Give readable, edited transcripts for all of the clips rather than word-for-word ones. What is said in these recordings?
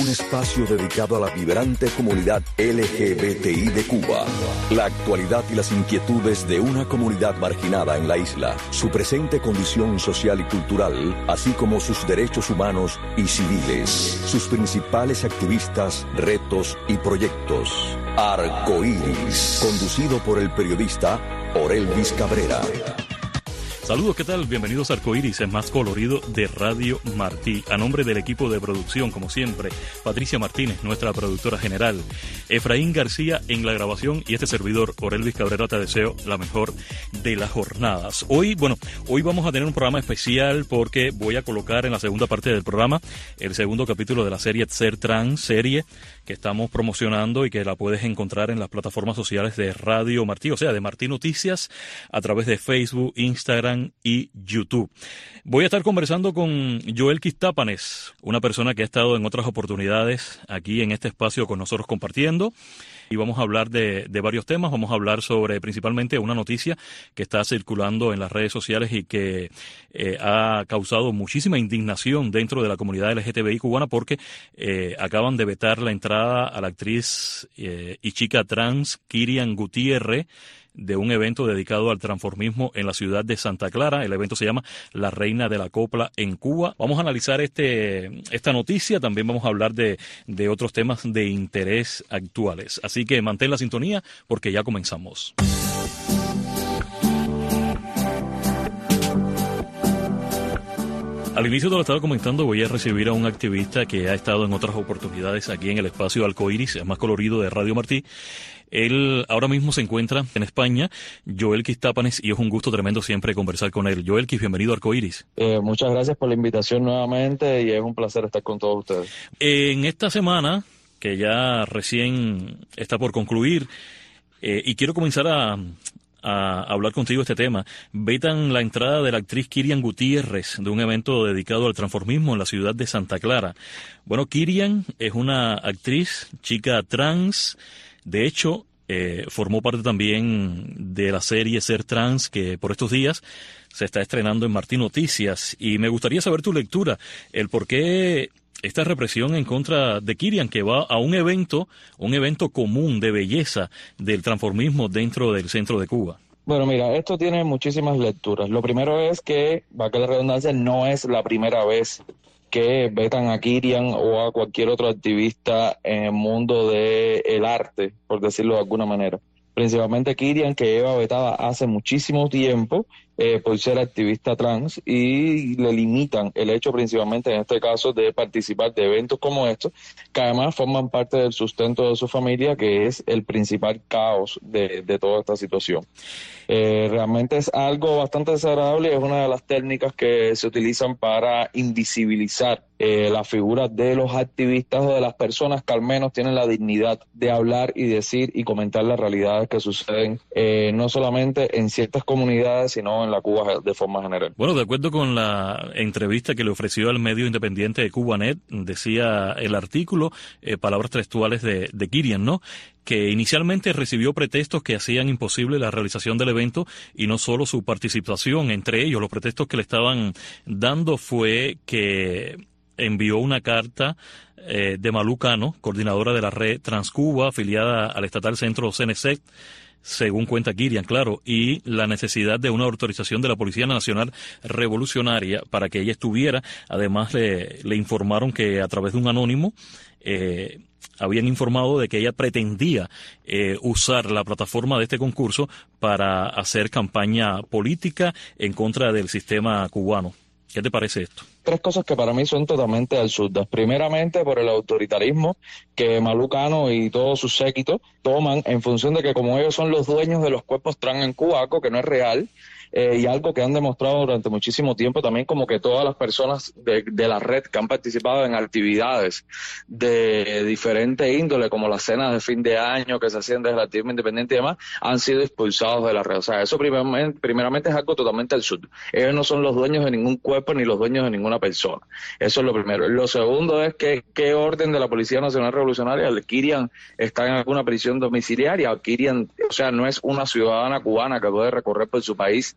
espacio dedicado a la vibrante comunidad LGBTI de Cuba. La actualidad y las inquietudes de una comunidad marginada en la isla, su presente condición social y cultural, así como sus derechos humanos y civiles, sus principales activistas, retos y proyectos. Arcoíris, conducido por el periodista Orelvis Cabrera. Saludos, ¿qué tal? Bienvenidos a Arcoíris, el más colorido de Radio Martí. A nombre del equipo de producción, como siempre, Patricia Martínez, nuestra productora general, Efraín García en la grabación y este servidor, Orelvis Cabrera, te deseo la mejor de las jornadas. Hoy vamos a tener un programa especial porque voy a colocar en la segunda parte del programa el segundo capítulo de la serie Ser Trans, serie que estamos promocionando y que la puedes encontrar en las plataformas sociales de Radio Martí, o sea, de Martí Noticias, a través de Facebook, Instagram y YouTube. Voy a estar conversando con Joel Quistápanes, una persona que ha estado en otras oportunidades aquí en este espacio con nosotros compartiendo. Y vamos a hablar de varios temas. Vamos a hablar sobre principalmente una noticia que está circulando en las redes sociales y que ha causado muchísima indignación dentro de la comunidad LGTBI cubana porque acaban de vetar la entrada a la actriz y chica trans Kirian Gutiérrez de un evento dedicado al transformismo en la ciudad de Santa Clara. El evento se llama La Reina de la Copla en Cuba. Vamos a analizar esta noticia, también vamos a hablar de otros temas de interés actuales. Así que mantén la sintonía porque ya comenzamos. Al inicio te lo estaba comentando, voy a recibir a un activista que ha estado en otras oportunidades aquí en el espacio Arcoíris, el más colorido de Radio Martí. Él ahora mismo se encuentra en España, Joel Quistápanes, y es un gusto tremendo siempre conversar con él. Joel, bienvenido a Arcoíris. Muchas gracias por la invitación nuevamente y es un placer estar con todos ustedes. En esta semana, que ya recién está por concluir, y quiero comenzar a hablar contigo de este tema. Vetan la entrada de la actriz Kirian Gutiérrez de un evento dedicado al transformismo en la ciudad de Santa Clara. Bueno, Kirian es una actriz, chica trans. De hecho, formó parte también de la serie Ser Trans, que por estos días se está estrenando en Martí Noticias. Y me gustaría saber tu lectura, el por qué esta represión en contra de Kirian, que va a un evento común de belleza del transformismo dentro del centro de Cuba. Bueno, mira, esto tiene muchísimas lecturas. Lo primero es que, va que la redundancia, no es la primera vez que vetan a Kirian o a cualquier otro activista en el mundo del arte, por decirlo de alguna manera. Principalmente Kirian, que lleva vetada hace muchísimo tiempo por ser activista trans, y le limitan el hecho principalmente en este caso de participar de eventos como estos, que además forman parte del sustento de su familia, que es el principal caos de toda esta situación. Realmente es algo bastante desagradable, es una de las técnicas que se utilizan para invisibilizar la figura de los activistas o de las personas que al menos tienen la dignidad de hablar y decir y comentar las realidades que suceden no solamente en ciertas comunidades, sino en la Cuba de forma general. Bueno, de acuerdo con la entrevista que le ofreció al medio independiente de Cubanet, decía el artículo, palabras textuales de Kirian, ¿no?, que inicialmente recibió pretextos que hacían imposible la realización del evento y no solo su participación. Entre ellos, los pretextos que le estaban dando fue que envió una carta de Malú Cano, coordinadora de la red Transcuba, afiliada al estatal centro CNC, según cuenta Kirian, claro, y la necesidad de una autorización de la Policía Nacional Revolucionaria para que ella estuviera. Además, le informaron que a través de un anónimo habían informado de que ella pretendía usar la plataforma de este concurso para hacer campaña política en contra del sistema cubano. ¿Qué te parece esto? Tres cosas que para mí son totalmente absurdas. Primeramente, por el autoritarismo que Malú Cano y todos sus séquitos toman en función de que como ellos son los dueños de los cuerpos trans en Cuba, algo que no es real, y algo que han demostrado durante muchísimo tiempo también, como que todas las personas de la red que han participado en actividades de diferente índole, como las cenas de fin de año que se hacían desde el activismo independiente y demás, han sido expulsados de la red. O sea, eso primeramente es algo totalmente absurdo. Ellos no son los dueños de ningún cuerpo ni los dueños de ninguna persona. Eso es lo primero. Lo segundo es que qué orden de la Policía Nacional Revolucionaria. El Kirian está en alguna prisión domiciliaria. Kirian, o sea, no es una ciudadana cubana que puede recorrer por su país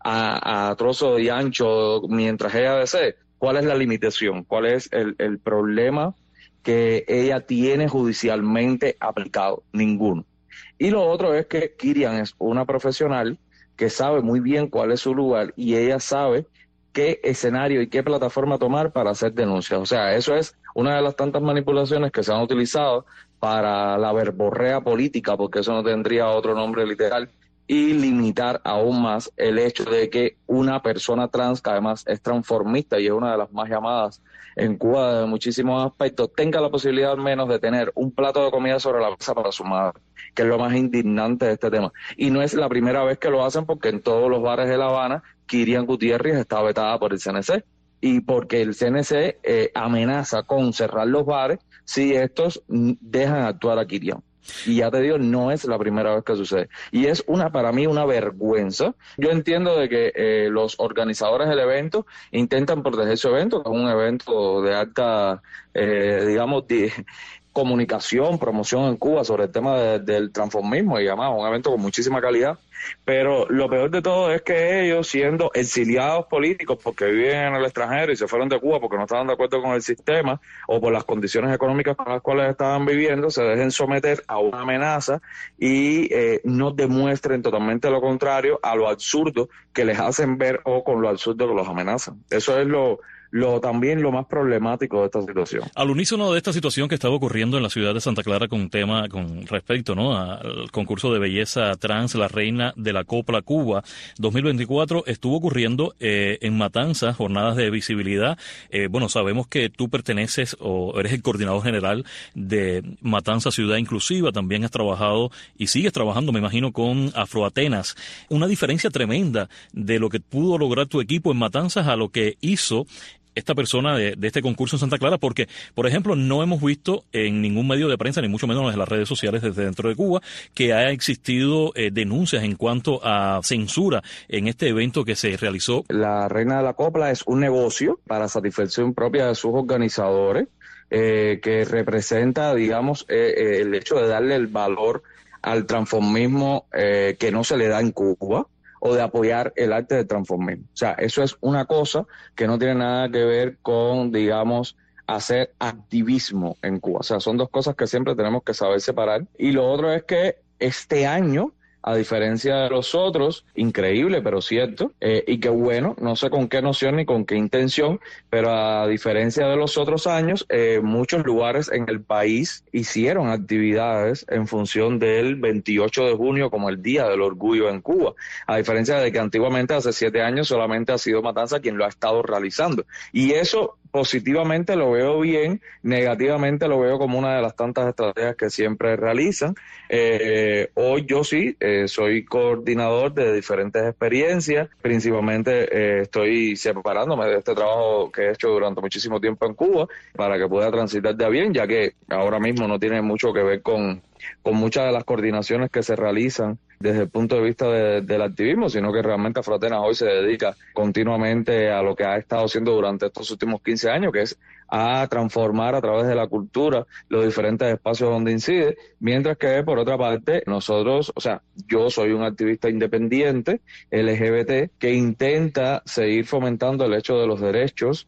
a trozo y ancho mientras ella desee. ¿Cuál es la limitación? ¿Cuál es el problema que ella tiene judicialmente aplicado, ninguno. Y lo otro es que Kirian es una profesional que sabe muy bien cuál es su lugar y ella sabe qué escenario y qué plataforma tomar para hacer denuncias. O sea, eso es una de las tantas manipulaciones que se han utilizado para la verborrea política, porque eso no tendría otro nombre literal, y limitar aún más el hecho de que una persona trans, que además es transformista y es una de las más llamadas en Cuba de muchísimos aspectos, tenga la posibilidad al menos de tener un plato de comida sobre la mesa para su madre, que es lo más indignante de este tema. Y no es la primera vez que lo hacen, porque en todos los bares de La Habana, Kirian Gutiérrez está vetada por el CNC, y porque el CNC amenaza con cerrar los bares si estos dejan actuar a Kirian. Y ya te digo, no es la primera vez que sucede. Y es para mí una vergüenza. Yo entiendo de que los organizadores del evento intentan proteger su evento, que es un evento de alta, digamos, comunicación, promoción en Cuba sobre el tema del transformismo y además un evento con muchísima calidad, pero lo peor de todo es que ellos, siendo exiliados políticos porque viven en el extranjero y se fueron de Cuba porque no estaban de acuerdo con el sistema o por las condiciones económicas con las cuales estaban viviendo, se dejen someter a una amenaza y no demuestren totalmente lo contrario a lo absurdo que les hacen ver o con lo absurdo que los amenazan. Eso es también lo más problemático de esta situación. Al unísono de esta situación que estaba ocurriendo en la ciudad de Santa Clara con respecto, ¿no?, al concurso de belleza trans, la reina de la Copla Cuba 2024, estuvo ocurriendo en Matanzas, jornadas de visibilidad. Bueno, sabemos que tú perteneces o eres el coordinador general de Matanzas Ciudad Inclusiva, también has trabajado y sigues trabajando, me imagino, con Afroatenas. Una diferencia tremenda de lo que pudo lograr tu equipo en Matanzas a lo que hizo esta persona de este concurso en Santa Clara, porque, por ejemplo, no hemos visto en ningún medio de prensa, ni mucho menos en las redes sociales desde dentro de Cuba, que haya existido denuncias en cuanto a censura en este evento que se realizó. La Reina de la Copla es un negocio para satisfacción propia de sus organizadores, que representa, digamos, el hecho de darle el valor al transformismo que no se le da en Cuba, o de apoyar el arte del transformismo. O sea, eso es una cosa que no tiene nada que ver con, digamos, hacer activismo en Cuba. O sea, son dos cosas que siempre tenemos que saber separar. Y lo otro es que este año, a diferencia de los otros, increíble pero cierto, y que bueno, no sé con qué noción ni con qué intención, pero a diferencia de los otros años, muchos lugares en el país hicieron actividades en función del 28 de junio como el Día del Orgullo en Cuba, a diferencia de que antiguamente, hace 7 años, solamente ha sido Matanza quien lo ha estado realizando. Y eso positivamente lo veo bien, negativamente lo veo como una de las tantas estrategias que siempre realizan. Hoy yo sí soy coordinador de diferentes experiencias, principalmente estoy separándome de este trabajo que he hecho durante muchísimo tiempo en Cuba para que pueda transitar de bien, ya que ahora mismo no tiene mucho que ver con muchas de las coordinaciones que se realizan desde el punto de vista del activismo, sino que realmente Afroatenas hoy se dedica continuamente a lo que ha estado haciendo durante estos últimos 15 años, que es a transformar a través de la cultura los diferentes espacios donde incide, mientras que por otra parte nosotros, o sea, yo soy un activista independiente LGBT que intenta seguir fomentando el hecho de los derechos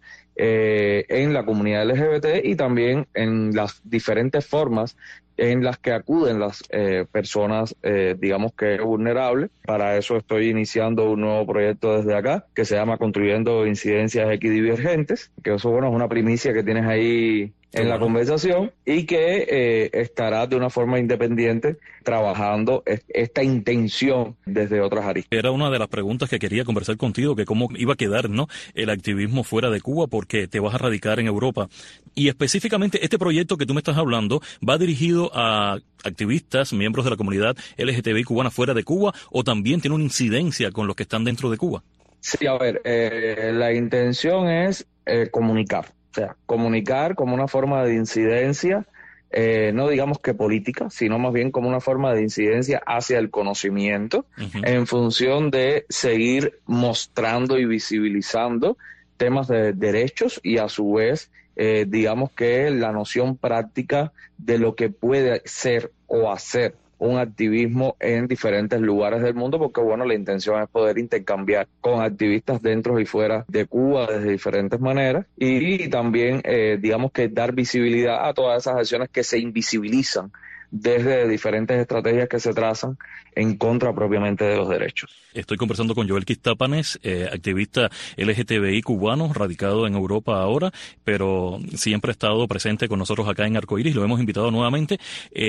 en la comunidad LGBT y también en las diferentes formas en las que acuden las personas, digamos que vulnerables. Para eso estoy iniciando un nuevo proyecto desde acá, que se llama Construyendo Incidencias Equidivergentes, que eso, bueno, es una primicia que tienes ahí en la conversación y que estará de una forma independiente trabajando esta intención desde otras aristas. Era una de las preguntas que quería conversar contigo, que cómo iba a quedar, ¿no?, el activismo fuera de Cuba, porque te vas a radicar en Europa. Y específicamente este proyecto que tú me estás hablando va dirigido a activistas, miembros de la comunidad LGTBI cubana fuera de Cuba, o también tiene una incidencia con los que están dentro de Cuba. Sí, a ver, la intención es comunicar. O sea, comunicar como una forma de incidencia, no digamos que política, sino más bien como una forma de incidencia hacia el conocimiento, en función de seguir mostrando y visibilizando temas de derechos y a su vez, digamos que la noción práctica de lo que puede ser o hacer un activismo en diferentes lugares del mundo, porque bueno, la intención es poder intercambiar con activistas dentro y fuera de Cuba de diferentes maneras, y también digamos que dar visibilidad a todas esas acciones que se invisibilizan desde diferentes estrategias que se trazan en contra propiamente de los derechos. Estoy conversando con Joel Quistápanes, activista LGTBI cubano, radicado en Europa ahora, pero siempre ha estado presente con nosotros acá en Arcoíris, lo hemos invitado nuevamente.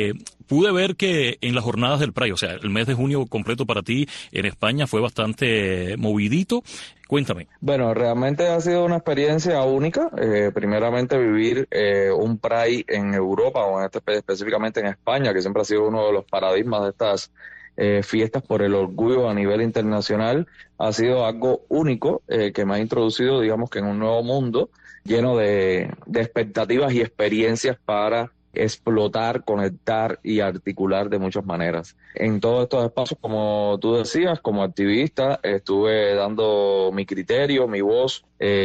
Pude ver que en las jornadas del Pride, o sea, el mes de junio completo para ti en España fue bastante movidito. Cuéntame. Bueno, realmente ha sido una experiencia única. Primeramente vivir un Pride en Europa, o específicamente en España, que siempre ha sido uno de los paradigmas de estas fiestas por el orgullo a nivel internacional, ha sido algo único que me ha introducido, digamos que en un nuevo mundo lleno de expectativas y experiencias para explotar, conectar y articular de muchas maneras. En todos estos espacios, como tú decías, como activista, estuve dando mi criterio, mi voz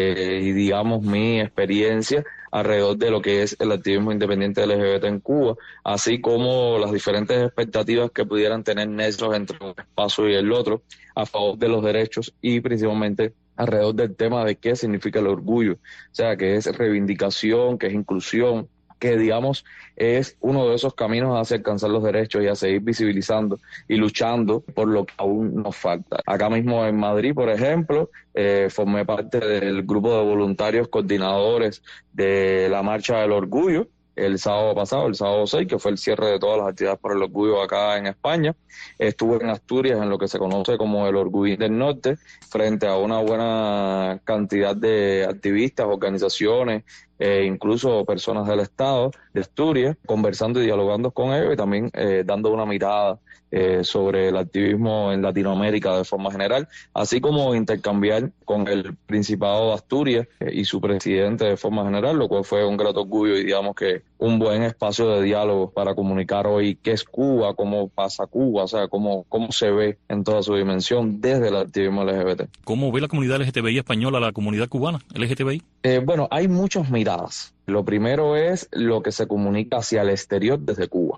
y digamos mi experiencia alrededor de lo que es el activismo independiente LGBT en Cuba, así como las diferentes expectativas que pudieran tener nexos entre un espacio y el otro a favor de los derechos y principalmente alrededor del tema de qué significa el orgullo, o sea, que es reivindicación, que es inclusión, que digamos es uno de esos caminos hacia alcanzar los derechos y a seguir visibilizando y luchando por lo que aún nos falta. Acá mismo en Madrid, por ejemplo, formé parte del grupo de voluntarios coordinadores de la Marcha del Orgullo el sábado pasado, el sábado 6, que fue el cierre de todas las actividades por el orgullo acá en España. Estuve en Asturias, en lo que se conoce como el Orgullo del Norte, frente a una buena cantidad de activistas, organizaciones, incluso personas del Estado de Asturias, conversando y dialogando con ellos y también dando una mirada sobre el activismo en Latinoamérica de forma general, así como intercambiar con el Principado de Asturias y su presidente de forma general, lo cual fue un grato orgullo y digamos que un buen espacio de diálogo para comunicar hoy qué es Cuba, cómo pasa Cuba, o sea, cómo se ve en toda su dimensión desde el activismo LGBT. ¿Cómo ve la comunidad LGTBI española a la comunidad cubana LGTBI? Bueno, hay muchas miradas. Lo primero es lo que se comunica hacia el exterior desde Cuba.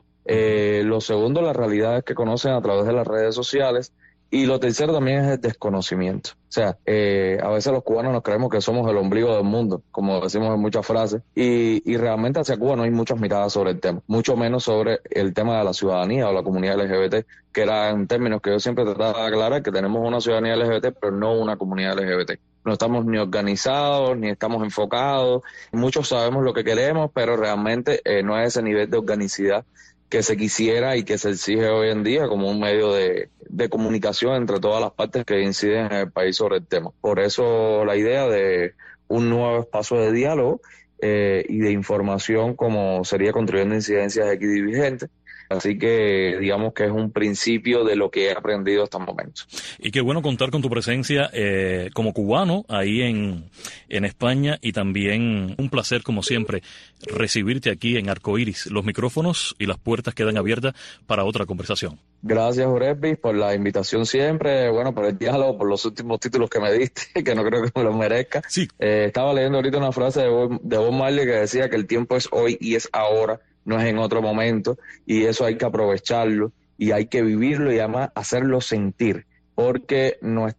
Lo segundo, las realidades que conocen a través de las redes sociales. Y lo tercero también es el desconocimiento. O sea, a veces los cubanos nos creemos que somos el ombligo del mundo, como decimos en muchas frases, y realmente hacia Cuba no hay muchas miradas sobre el tema, mucho menos sobre el tema de la ciudadanía o la comunidad LGBT, que eran términos que yo siempre trataba de aclarar, que tenemos una ciudadanía LGBT, pero no una comunidad LGBT. No estamos ni organizados, ni estamos enfocados. Muchos sabemos lo que queremos, pero realmente no es ese nivel de organicidad que se quisiera y que se exige hoy en día como un medio de comunicación entre todas las partes que inciden en el país sobre el tema. Por eso la idea de un nuevo espacio de diálogo y de información como sería construyendo incidencias equidivigentes. Así que digamos que es un principio de lo que he aprendido hasta el momento. Y qué bueno contar con tu presencia como cubano ahí en España, y también un placer como siempre recibirte aquí en Arcoíris. Los micrófonos y las puertas quedan abiertas para otra conversación. Gracias, Oresby, por la invitación siempre, bueno, por el diálogo, por los últimos títulos que me diste, que no creo que me los merezca. Sí. Estaba leyendo ahorita una frase de Bob Marley que decía que el tiempo es hoy y es ahora, no es en otro momento, y eso hay que aprovecharlo y hay que vivirlo y además hacerlo sentir, porque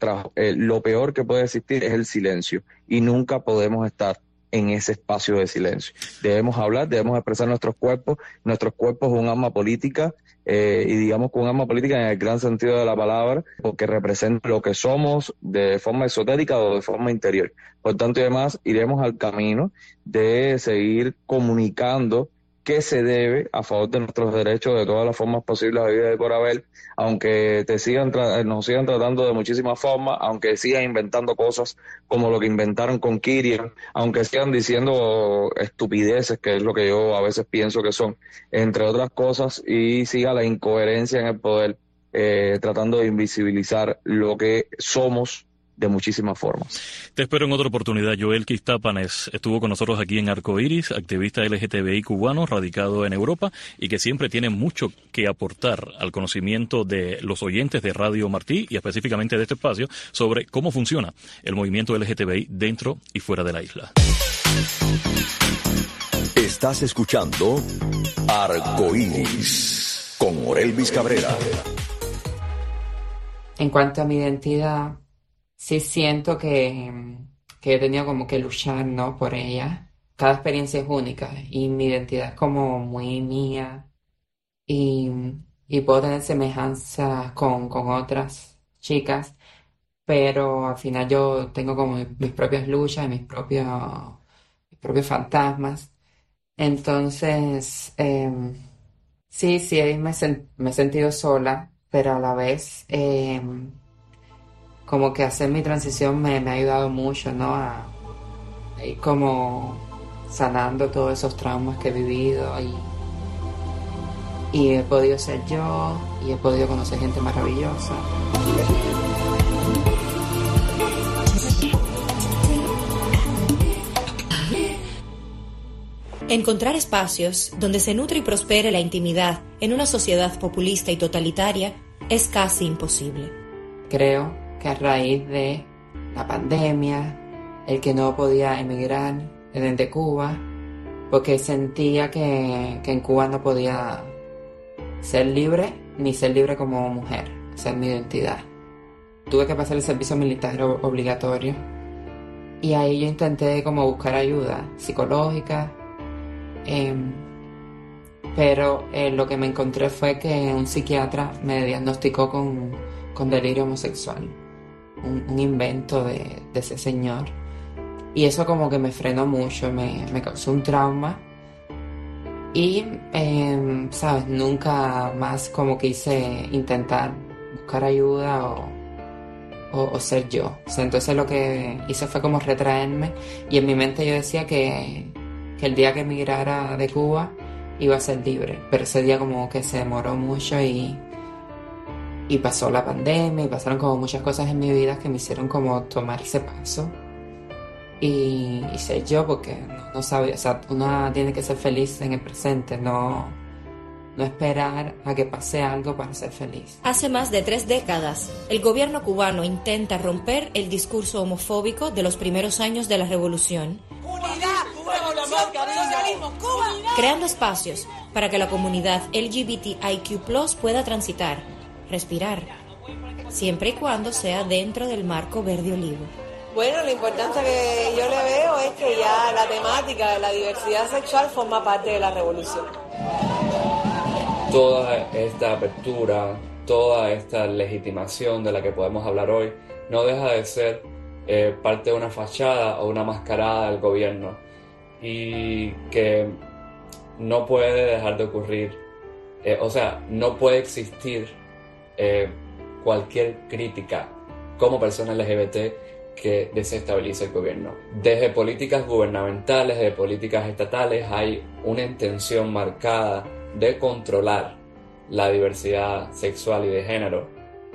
lo peor que puede existir es el silencio y nunca podemos estar en ese espacio de silencio. Debemos hablar, debemos expresar nuestros cuerpos es un arma política y digamos que un arma política en el gran sentido de la palabra, porque representa lo que somos de forma esotérica o de forma interior. Por tanto y demás, iremos al camino de seguir comunicando qué se debe a favor de nuestros derechos de todas las formas posibles de vida y por haber, aunque nos sigan tratando de muchísimas formas, aunque sigan inventando cosas como lo que inventaron con Kirian, aunque sigan diciendo estupideces, que es lo que yo a veces pienso que son, entre otras cosas, y siga la incoherencia en el poder, tratando de invisibilizar lo que somos de muchísimas formas. Te espero en otra oportunidad. Joel Quistápanes estuvo con nosotros aquí en Arcoíris, activista LGTBI cubano, radicado en Europa y que siempre tiene mucho que aportar al conocimiento de los oyentes de Radio Martí y específicamente de este espacio sobre cómo funciona el movimiento LGTBI dentro y fuera de la isla. Estás escuchando Arcoíris. con Orelvis Cabrera. En cuanto a mi identidad, sí siento que he tenido como que luchar, ¿no?, por ella. Cada experiencia es única y mi identidad es como muy mía y, y puedo tener semejanzas con otras chicas, pero al final yo tengo como mis propias luchas y mis propios fantasmas. Entonces, sí, me he sentido sola, pero a la vez como que hacer mi transición me ha ayudado mucho, ¿no? A ir como sanando todos esos traumas que he vivido y he podido ser yo y he podido conocer gente maravillosa. Encontrar espacios donde se nutre y prospere la intimidad en una sociedad populista y totalitaria es casi imposible. Creo que a raíz de la pandemia, el que no podía emigrar desde Cuba, porque sentía que en Cuba no podía ser libre, ni ser libre como mujer, ser mi identidad. Tuve que pasar el servicio militar obligatorio y ahí yo intenté como buscar ayuda psicológica, pero lo que me encontré fue que un psiquiatra me diagnosticó con delirio homosexual, un invento de ese señor, y eso como que me frenó mucho, me causó un trauma y, sabes, nunca más como quise intentar buscar ayuda o ser yo. O sea, entonces lo que hice fue como retraerme y en mi mente yo decía que el día que emigrara de Cuba iba a ser libre, pero ese día como que se demoró mucho y pasó la pandemia y pasaron como muchas cosas en mi vida que me hicieron como tomar ese paso y ser yo, porque no sabía, o sea, uno tiene que ser feliz en el presente, no esperar a que pase algo para ser feliz. Hace más de 3 décadas, el gobierno cubano intenta romper el discurso homofóbico de los primeros años de la revolución, creando espacios para que la comunidad LGBTIQ+ pueda transitar, respirar, siempre y cuando sea dentro del marco verde olivo. Bueno, la importancia que yo le veo es que ya la temática de la diversidad sexual forma parte de la revolución. Toda esta apertura, toda esta legitimación de la que podemos hablar hoy, no deja de ser parte de una fachada o una mascarada del gobierno y que no puede dejar de ocurrir, no puede existir cualquier crítica como persona LGBT que desestabilice el gobierno. Desde políticas gubernamentales, desde políticas estatales, hay una intención marcada de controlar la diversidad sexual y de género.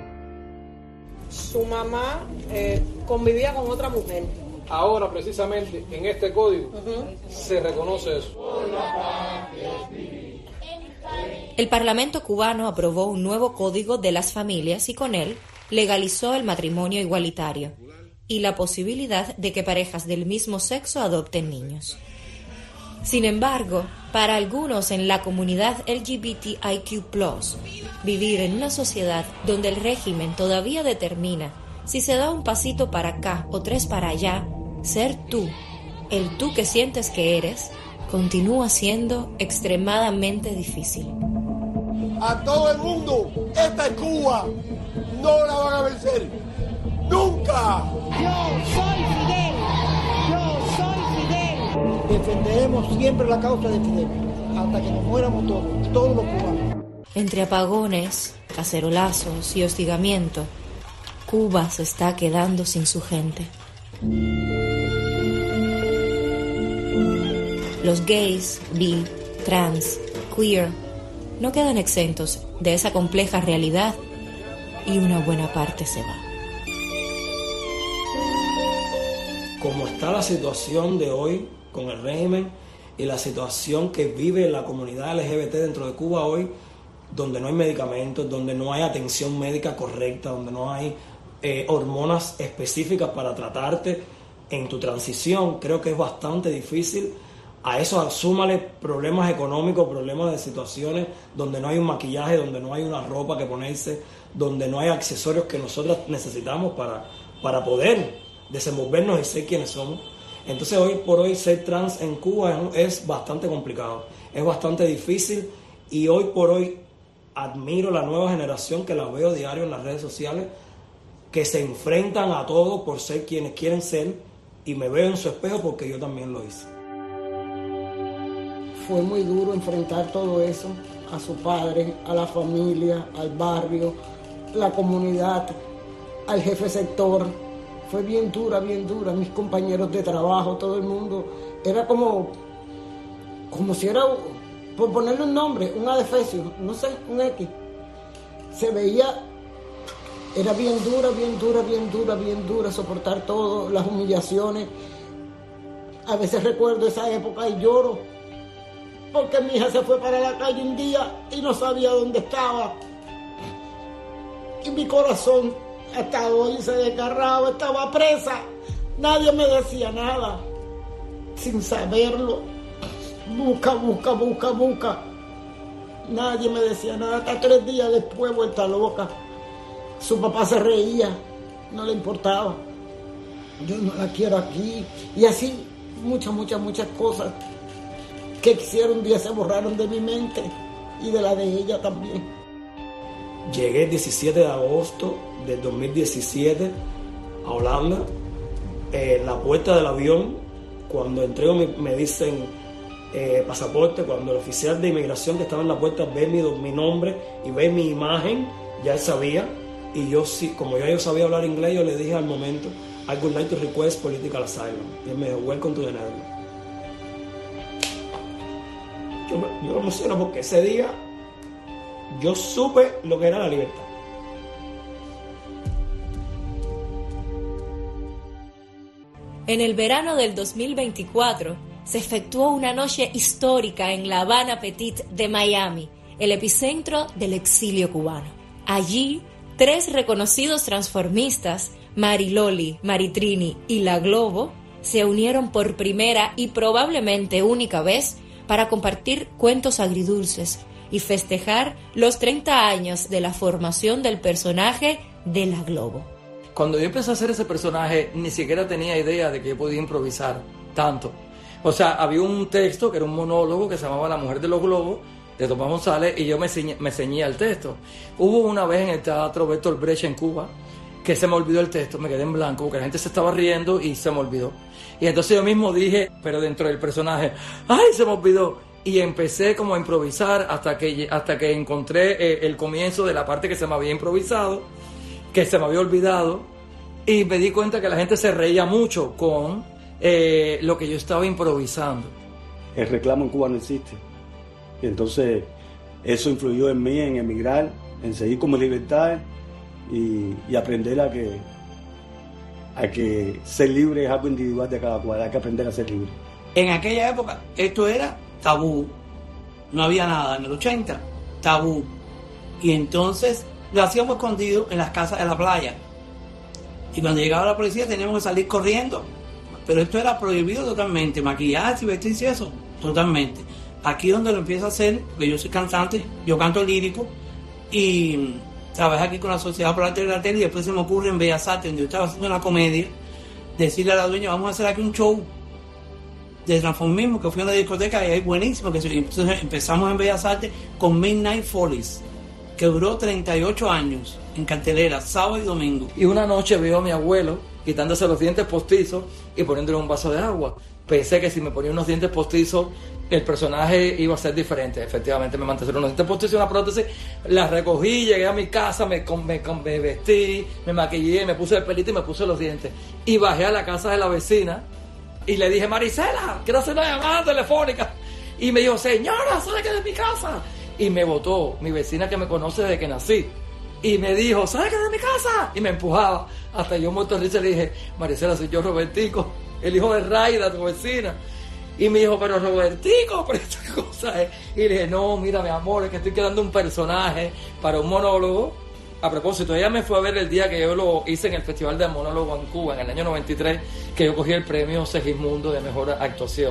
Su mamá convivía con otra mujer. Ahora, precisamente, en este código se reconoce eso. El Parlamento cubano aprobó un nuevo Código de las Familias y con él legalizó el matrimonio igualitario y la posibilidad de que parejas del mismo sexo adopten niños. Sin embargo, para algunos en la comunidad LGBTIQ+, vivir en una sociedad donde el régimen todavía determina si se da un pasito para acá o 3 para allá, ser tú, el tú que sientes que eres, continúa siendo extremadamente difícil. A todo el mundo, esta es Cuba, no la van a vencer, ¡nunca! Yo soy Fidel, yo soy Fidel. Defenderemos siempre la causa de Fidel, hasta que nos muéramos todos los cubanos. Entre apagones, cacerolazos y hostigamiento, Cuba se está quedando sin su gente. Los gays, bi, trans, queer no quedan exentos de esa compleja realidad y una buena parte se va. Como está la situación de hoy con el régimen y la situación que vive la comunidad LGBT dentro de Cuba hoy, donde no hay medicamentos, donde no hay atención médica correcta, donde no hay hormonas específicas para tratarte en tu transición, creo que es bastante difícil A eso súmale problemas económicos, problemas de situaciones donde no hay un maquillaje, donde no hay una ropa que ponerse, donde no hay accesorios que nosotros necesitamos para poder desenvolvernos y ser quienes somos. Entonces hoy por hoy ser trans en Cuba es bastante complicado, es bastante difícil, y hoy por hoy admiro la nueva generación que la veo diario en las redes sociales, que se enfrentan a todo por ser quienes quieren ser, y me veo en su espejo porque yo también lo hice. Fue muy duro enfrentar todo eso, a su padre, a la familia, al barrio, la comunidad, al jefe sector. Fue bien dura, mis compañeros de trabajo, todo el mundo. Era como si era, por ponerle un nombre, un adefesio, no sé, un X. Se veía, era bien dura, soportar todo, las humillaciones. A veces recuerdo esa época y lloro, porque mi hija se fue para la calle un día y no sabía dónde estaba. Y mi corazón hasta hoy se desgarraba, estaba presa. Nadie me decía nada, sin saberlo. Busca. Nadie me decía nada, hasta 3 días después, vuelta loca. Su papá se reía, no le importaba. Yo no la quiero aquí. Y así, muchas cosas que quisiera un día se borraron de mi mente y de la de ella también. Llegué el 17 de agosto del 2017 a Holanda. En la puerta del avión, cuando entrego me dicen pasaporte, cuando el oficial de inmigración que estaba en la puerta ve mi nombre y ve mi imagen, ya él sabía, y yo sí, como yo sabía hablar inglés, yo le dije al momento, I would like to request political asylum. Y él me dijo, welcome to the Netherlands. Yo me emociono porque ese día yo supe lo que era la libertad. En el verano del 2024 se efectuó una noche histórica en La Habana Petit de Miami, el epicentro del exilio cubano. Allí, 3 reconocidos transformistas, Mariloli, Maritrini y La Globo, se unieron por primera y probablemente única vez para compartir cuentos agridulces y festejar los 30 años de la formación del personaje de La Globo. Cuando yo empecé a hacer ese personaje, ni siquiera tenía idea de que yo podía improvisar tanto. O sea, había un texto que era un monólogo que se llamaba La Mujer de los Globos, de Tomás González, y yo me ceñía al texto. Hubo una vez en el Teatro Bertolt Brecht en Cuba que se me olvidó el texto, me quedé en blanco porque la gente se estaba riendo y se me olvidó. Y entonces yo mismo dije, pero dentro del personaje, ¡ay, se me olvidó! Y empecé como a improvisar hasta que encontré el comienzo de la parte que se me había improvisado, que se me había olvidado, y me di cuenta que la gente se reía mucho con lo que yo estaba improvisando. El reclamo en Cuba no existe. Y entonces eso influyó en mí, en emigrar, en seguir con mi libertad y aprender a que ser libre es algo individual de cada cual, hay que aprender a ser libre. En aquella época esto era tabú, no había nada. En el 80, tabú. Y entonces lo hacíamos escondido en las casas de la playa. Y cuando llegaba la policía teníamos que salir corriendo. Pero esto era prohibido totalmente, maquillarse y vestirse, eso, totalmente. Aquí donde lo empiezo a hacer, porque yo soy cantante, yo canto lírico, y trabajé aquí con la Sociedad por el Arte de la Tele, y después se me ocurre en Bellas Artes, donde yo estaba haciendo una comedia, decirle a la dueña, vamos a hacer aquí un show de transformismo, que fue a una discoteca y ahí buenísimo, entonces empezamos en Bellas Artes con Midnight Follies, que duró 38 años en cartelera, sábado y domingo. Y una noche veo a mi abuelo quitándose los dientes postizos y poniéndole un vaso de agua. Pensé que si me ponía unos dientes postizos el personaje iba a ser diferente. Efectivamente me mantuve unos dientes postizos y una prótesis, la recogí, llegué a mi casa, me vestí, me maquillé, me puse el pelito y me puse los dientes, y bajé a la casa de la vecina y le dije, Marisela, quiero hacer una llamada telefónica, y me dijo, señora, ¿sabe que de mi casa? Y me botó mi vecina, que me conoce desde que nací, y me dijo, ¿sabe que de mi casa? Y me empujaba, hasta yo muerto de risa le dije, Marisela, soy yo, Robertico, el hijo de Raida, tu vecina. Y me dijo, pero Robertico, pero esta cosa es. Y le dije, no, mira, mi amor, es que estoy creando un personaje para un monólogo. A propósito, ella me fue a ver el día que yo lo hice en el Festival de Monólogo en Cuba, en el año 93, que yo cogí el premio Segismundo de Mejor Actuación.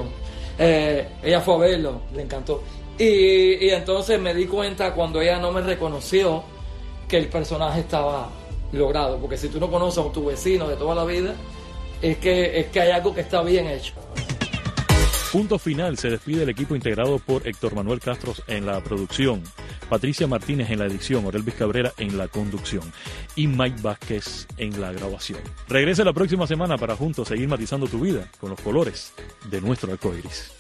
Ella fue a verlo, le encantó. Y entonces me di cuenta cuando ella no me reconoció que el personaje estaba logrado, porque si tú no conoces a tu vecino de toda la vida, es que hay algo que está bien hecho. Punto final, se despide el equipo integrado por Héctor Manuel Castros en la producción, Patricia Martínez en la edición, Orelvis Cabrera en la conducción y Mike Vázquez en la grabación. Regrese la próxima semana para juntos seguir matizando tu vida con los colores de nuestro arcoíris.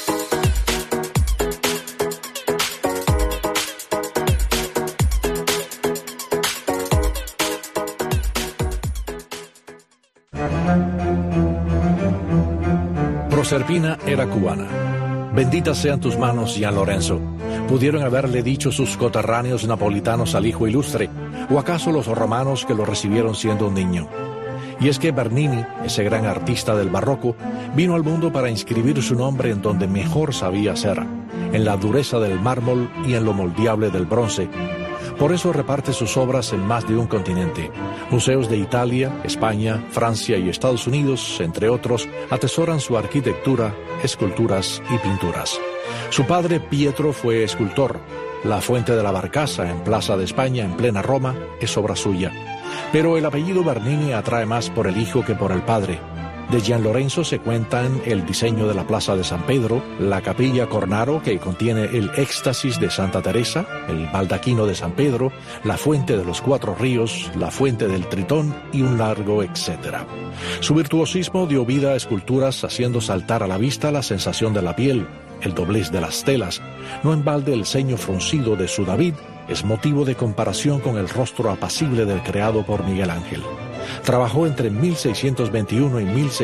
Proserpina era cubana. Benditas sean tus manos, Gian Lorenzo. Pudieron haberle dicho sus coterráneos napolitanos al hijo ilustre, o acaso los romanos que lo recibieron siendo un niño. Y es que Bernini, ese gran artista del barroco, vino al mundo para inscribir su nombre en donde mejor sabía ser, en la dureza del mármol y en lo moldeable del bronce. Por eso reparte sus obras en más de un continente. Museos de Italia, España, Francia y Estados Unidos, entre otros, atesoran su arquitectura, esculturas y pinturas. Su padre, Pietro, fue escultor. La Fuente de la Barcaza, en Plaza de España, en plena Roma, es obra suya. Pero el apellido Bernini atrae más por el hijo que por el padre. De Gian Lorenzo se cuentan el diseño de la Plaza de San Pedro, la Capilla Cornaro, que contiene el Éxtasis de Santa Teresa, el Baldaquino de San Pedro, la Fuente de los Cuatro Ríos, la Fuente del Tritón y un largo etcétera. Su virtuosismo dio vida a esculturas haciendo saltar a la vista la sensación de la piel, el doblez de las telas. No en balde el ceño fruncido de su David es motivo de comparación con el rostro apacible del creado por Miguel Ángel. Trabajó entre 1621 y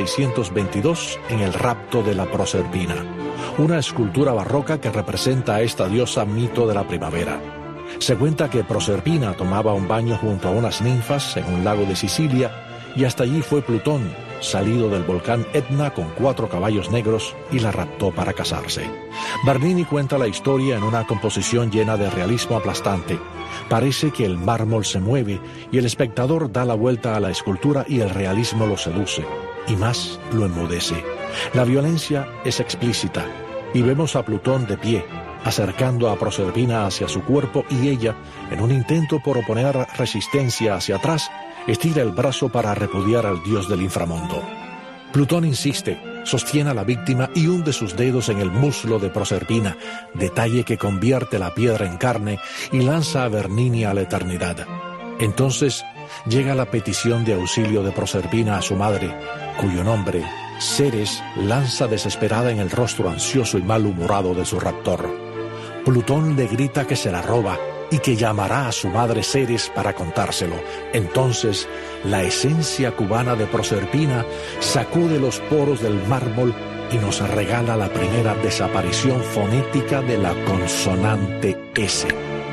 1622 en el rapto de la Proserpina, una escultura barroca que representa a esta diosa mito de la primavera. Se cuenta que Proserpina tomaba un baño junto a unas ninfas en un lago de Sicilia y hasta allí fue Plutón, salido del volcán Etna con 4 caballos negros, y la raptó para casarse. Bernini cuenta la historia en una composición llena de realismo aplastante. Parece que el mármol se mueve y el espectador da la vuelta a la escultura y el realismo lo seduce, y más lo enmudece. La violencia es explícita y vemos a Plutón de pie, acercando a Proserpina hacia su cuerpo, y ella, en un intento por oponer resistencia hacia atrás, estira el brazo para repudiar al dios del inframundo. Plutón insiste, sostiene a la víctima y hunde sus dedos en el muslo de Proserpina, detalle que convierte la piedra en carne y lanza a Bernini a la eternidad. Entonces llega la petición de auxilio de Proserpina a su madre, cuyo nombre, Ceres, lanza desesperada en el rostro ansioso y malhumorado de su raptor. Plutón le grita que se la roba y que llamará a su madre Ceres para contárselo. Entonces, la esencia cubana de Proserpina sacude los poros del mármol y nos regala la primera desaparición fonética de la consonante S.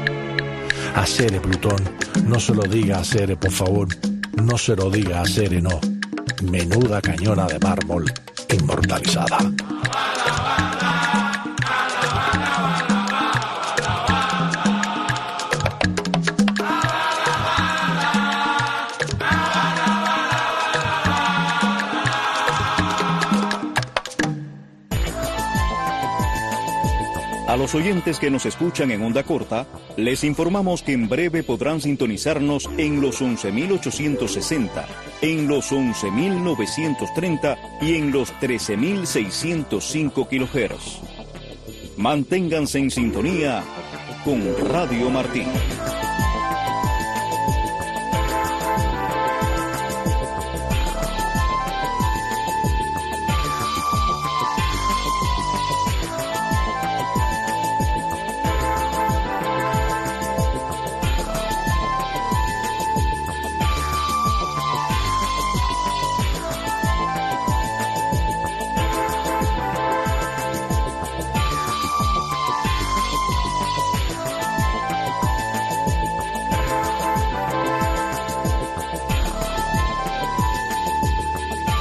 A Cere, Plutón, no se lo diga a Cere, por favor. No se lo diga a Cere, no. Menuda cañona de mármol inmortalizada. A los oyentes que nos escuchan en onda corta, les informamos que en breve podrán sintonizarnos en los 11.860, en los 11.930 y en los 13.605 kHz. Manténganse en sintonía con Radio Martí.